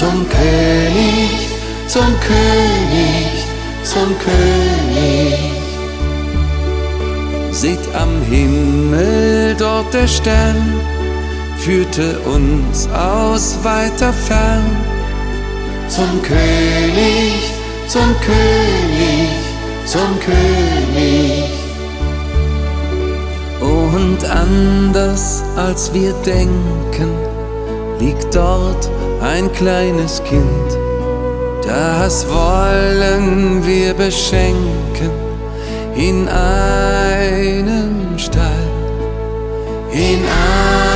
zum König, zum König, zum König. Seht am Himmel dort der Stern, führte uns aus weiter fern. Zum König, zum König, zum König. Und anders als wir denken, liegt dort ein kleines Kind. Das wollen wir beschenken in einem Stall, in einem